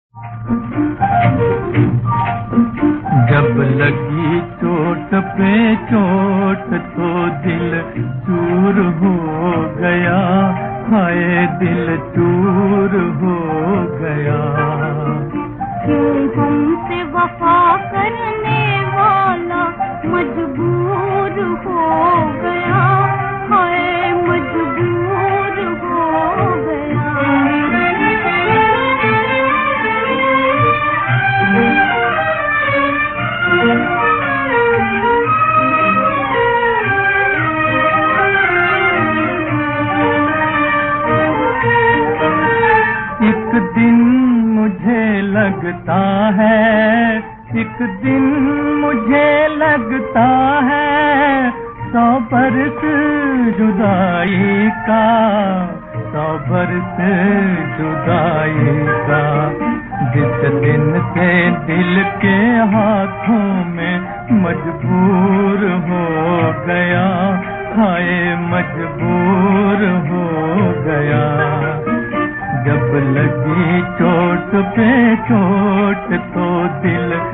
जब लगी चोट पे चोट तो दिल चूर हो गया, हाय दिल चूर हो गया। क्यों हमसे वफा करने वाला मजबूर हो गया, हाय मजबूर हो गया। एक दिन मुझे लगता है, एक दिन मुझे लगता है 100 बरस जुदाई का, 100 बरस जुदाई का। जिस दिन से दिल के हाथों में मजबूर हो गया, हाय मजबूर हो गया। जब लगी चोट पे चोट तो दिल